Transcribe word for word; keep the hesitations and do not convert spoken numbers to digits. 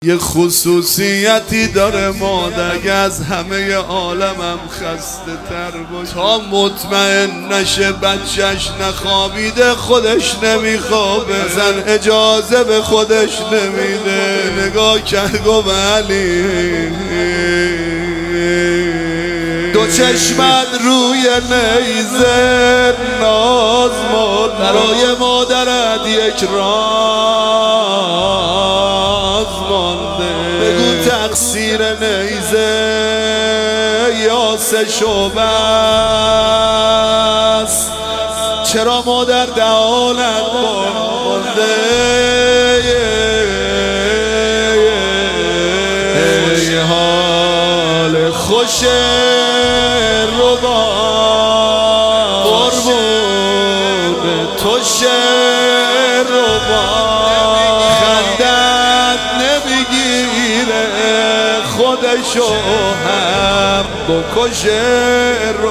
یه خصوصیتی داره مادر از همه عالمم خسته تر باشه، تا مطمئن نشه بچهش نخوابیده خودش نمیخوابه، زن اجازه به خودش نمیده. نگاه کرد گفت علی دو چشمت روی نیزه نازمان، برای مادرت یک راز مانده. بگو تقصیر نیزه یا سه شعبه است، چرا مادر دهانت مانده؟ ای حال خوش ربا قربون تو شعر ربا، خندت نمیگیره خودشو هم بکشه.